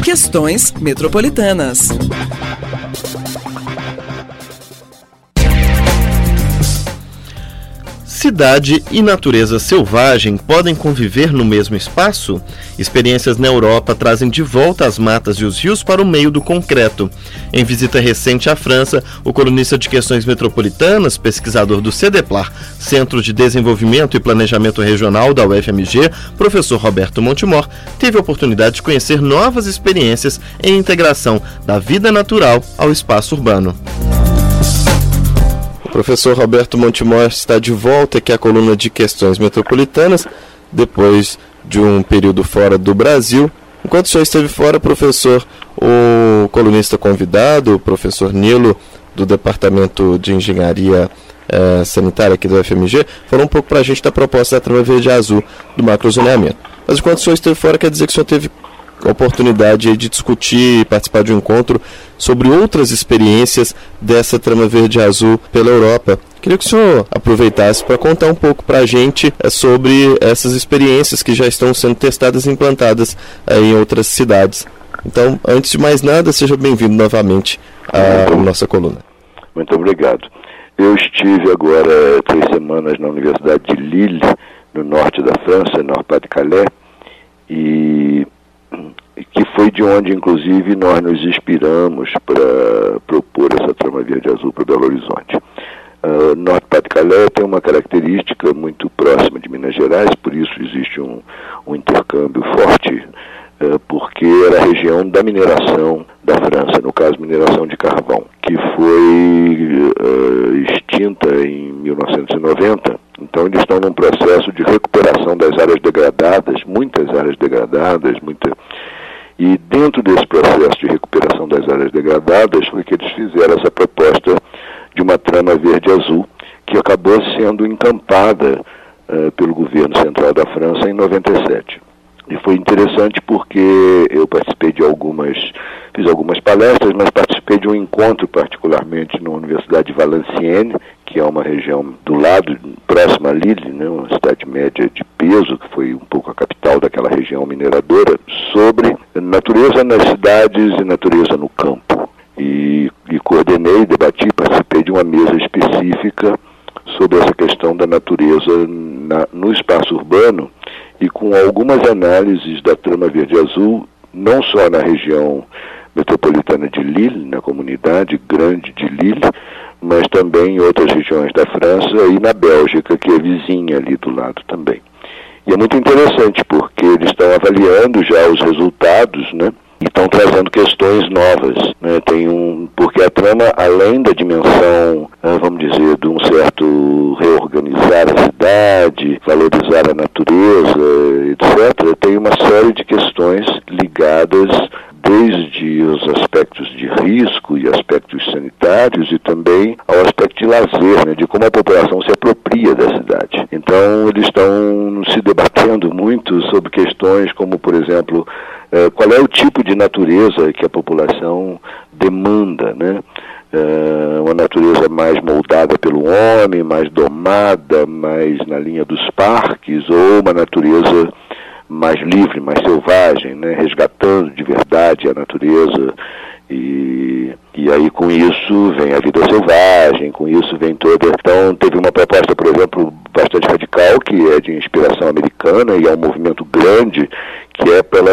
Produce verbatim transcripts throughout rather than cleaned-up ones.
Questões Metropolitanas. Cidade e natureza selvagem podem conviver no mesmo espaço? Experiências na Europa trazem de volta as matas e os rios para o meio do concreto. Em visita recente à França, o colunista de questões metropolitanas, pesquisador do CEDEPLAR, Centro de Desenvolvimento e Planejamento Regional da U F M G, professor Roberto Montemor, teve a oportunidade de conhecer novas experiências em integração da vida natural ao espaço urbano. O professor Roberto Montemor está de volta aqui à coluna de questões metropolitanas, depois de um período fora do Brasil. Enquanto o senhor esteve fora, professor, o colunista convidado, o professor Nilo, do Departamento de Engenharia eh, Sanitária aqui do U F M G, falou um pouco para a gente da proposta da trama verde e azul do macrozoneamento. Mas enquanto o senhor esteve fora, quer dizer que o senhor teve a oportunidade de discutir e participar de um encontro sobre outras experiências dessa trama verde e azul pela Europa. Queria que o senhor aproveitasse para contar um pouco para a gente sobre essas experiências que já estão sendo testadas e implantadas em outras cidades. Então, antes de mais nada, seja bem-vindo novamente à nossa coluna. Muito obrigado. Eu estive agora três semanas na Universidade de Lille, no norte da França, no Nord-Pas-de-Calais, e que foi de onde, inclusive, nós nos inspiramos para propor essa trama verde-azul para Belo Horizonte. Uh, Nord-Pas-de-Calais tem uma característica muito próxima de Minas Gerais, por isso existe um, um intercâmbio forte, uh, porque era a região da mineração da França, no caso, mineração de carvão, que foi uh, extinta em mil novecentos e noventa. Então, eles estão num processo de recuperação das áreas degradadas, muitas áreas degradadas, muita... E dentro desse processo de recuperação das áreas degradadas foi que eles fizeram essa proposta de uma trama verde-azul, que acabou sendo encampada uh, pelo governo central da França em noventa e sete. E foi interessante porque eu participei de algumas, fiz algumas palestras, mas participei de um encontro particularmente na Universidade de Valenciennes, que é uma região do lado, próxima a Lille, né, uma cidade média de peso, que foi um pouco a capital daquela região mineradora, sobre natureza nas cidades e natureza no campo. E, e coordenei, debati, participei de uma mesa específica sobre essa questão da natureza na, no espaço urbano, e com algumas análises da trama verde-azul, não só na região metropolitana de Lille, na comunidade grande de Lille, mas também em outras regiões da França e na Bélgica, que é vizinha ali do lado também. E é muito interessante, porque eles estão avaliando já os resultados, né? E estão trazendo questões novas, né? Tem um, porque a trama, além da dimensão, vamos dizer, de um certo reorganizar a cidade, valorizar a natureza, etcétera, tem uma série de questões ligadas desde os aspectos de risco e aspectos sanitários e também ao aspecto de lazer, né, de como a população se apropria da cidade. Então, eles estão se debatendo muito sobre questões como, por exemplo, eh, qual é o tipo de natureza que a população demanda, né? Uh, uma natureza mais moldada pelo homem, mais domada, mais na linha dos parques, ou uma natureza mais livre, mais selvagem, né? Resgatando de verdade a natureza. E, e aí com isso vem a vida selvagem, com isso vem toda... Então teve uma proposta, por exemplo, bastante radical, que é de inspiração americana e é um movimento grande, que é pela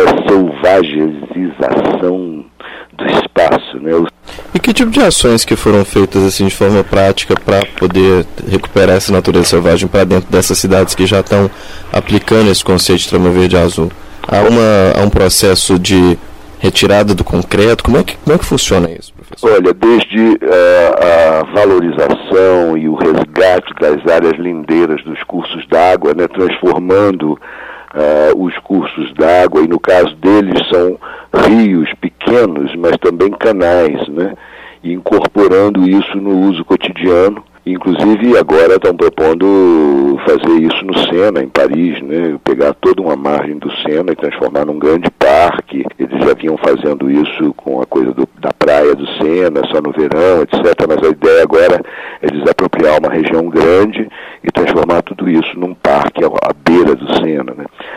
selvagização do espaço, né? E que tipo de ações que foram feitas assim de forma prática para poder recuperar essa natureza selvagem para dentro dessas cidades que já estão aplicando esse conceito de trama verde e azul? Há, uma, há um processo de retirada do concreto? Como é que, como é que funciona isso, professor? Olha, desde uh, a valorização e o resgate das áreas lindeiras dos cursos d'água, né, transformando uh, os cursos d'água, e no caso deles são rios pequenos, mas também canais, né, e incorporando isso no uso cotidiano. Inclusive, agora estão propondo fazer isso no Sena, em Paris, né? Pegar toda uma margem do Sena e transformar num grande parque. Eles já vinham fazendo isso com a coisa do, da praia do Sena, só no verão, etcétera. Mas a ideia agora é desapropriar uma região grande e transformar tudo isso num parque à beira do Sena, né?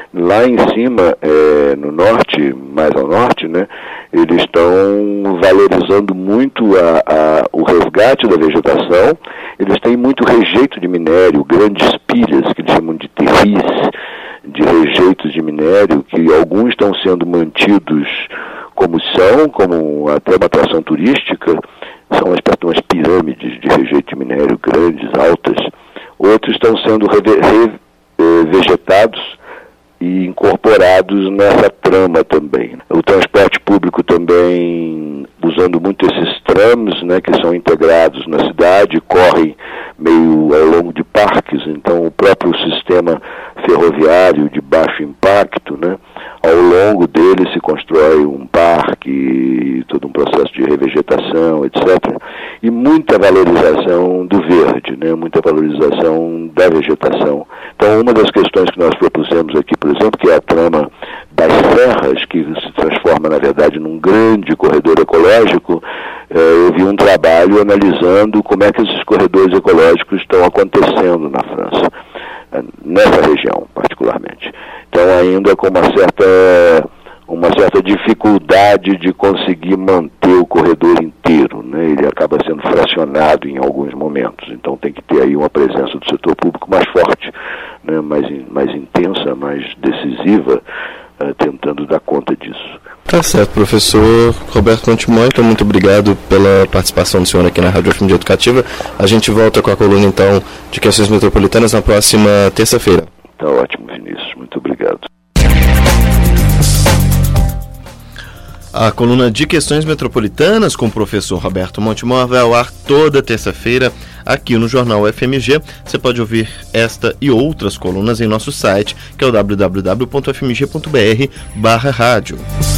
Lá em cima, é, no norte, mais ao norte, né, eles estão valorizando muito a, a, o resgate da vegetação. Eles têm muito rejeito de minério, grandes pilhas, que eles chamam de terris, de rejeitos de minério, que alguns estão sendo mantidos como são, como até uma atração turística. São umas, umas pirâmides de rejeito de minério grandes, altas. Outros estão sendo revegetados e incorporados nessa trama também. O transporte público também, usando muito esses trams, né, que são integrados na cidade, correm meio ao longo de parques, então o próprio sistema ferroviário de baixo impacto, né, ao longo dele se constrói um parque, todo um processo de revegetação, etcétera. E muita valorização do verde, né, muita valorização da vegetação. Então, uma das questões que nós propusemos aqui, por exemplo, que é a trama das serras, que se transforma, na verdade, num grande corredor ecológico, eh, eu vi um trabalho analisando como é que esses corredores ecológicos estão acontecendo na França, nessa região, particularmente. Então, ainda com uma certa, uma certa dificuldade de conseguir manter o corredor inteiro, né? Ele acaba sendo fracionado em alguns momentos. Então, tem que ter aí uma presença do setor público mais forte, né? mais, mais intensa, mais decisiva, uh, tentando dar conta disso. Tá certo, professor Roberto Montemor, então muito obrigado pela participação do senhor aqui na Rádio F M G Educativa. A gente volta com a coluna, então, de questões metropolitanas na próxima terça-feira. Tá ótimo, Vinícius. Muito obrigado. A coluna de questões metropolitanas com o professor Roberto Montemor vai ao ar toda terça-feira aqui no Jornal F M G. Você pode ouvir esta e outras colunas em nosso site, que é o w w w ponto f m g ponto b r barra rádio.